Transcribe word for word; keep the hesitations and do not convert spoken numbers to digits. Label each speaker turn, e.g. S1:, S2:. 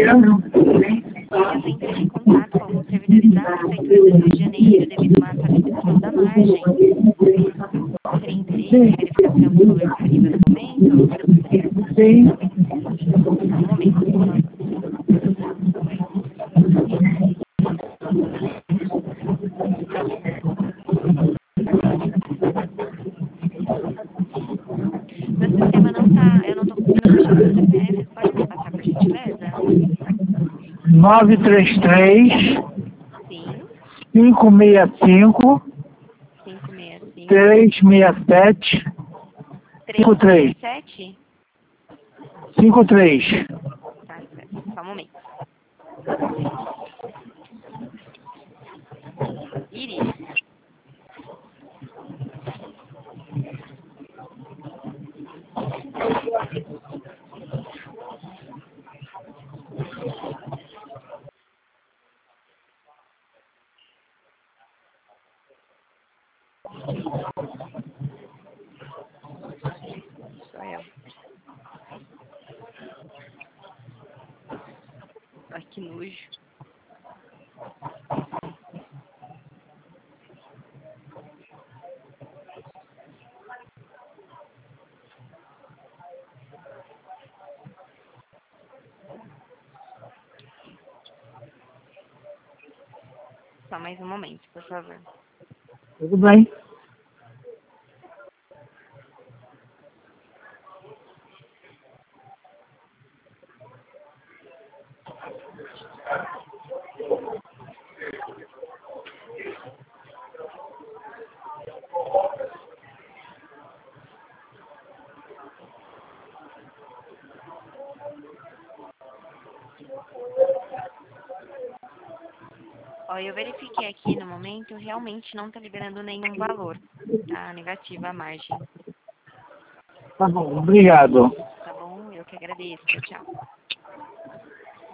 S1: Eu entrei em contato com alguns servidores da Prefeitura do Rio de Janeiro devido a uma atualização da margem. Teria interesse em verificar se tem algum valor disponível no momento?
S2: Sim.
S1: Um momento, por favor. Meu sistema não tá, eu não estou conseguindo puxar seu C P F, pode me passar por gentileza?
S2: nove três três,
S1: Sim,
S2: cinco seis cinco,
S1: cinco seis cinco,
S2: três seis sete, cinco
S1: três
S2: três.
S1: seis sete?
S2: cinco três.
S1: Tá certo, só um momento. Iris. Sou eu. Ai, que nojo. Só mais um momento, por favor.
S2: Tudo bem.
S1: Ó, eu verifiquei aqui no momento, realmente não está liberando nenhum valor. Tá negativa a margem.
S2: Tá bom, obrigado.
S1: Tá bom? Eu que agradeço. Tchau, tchau.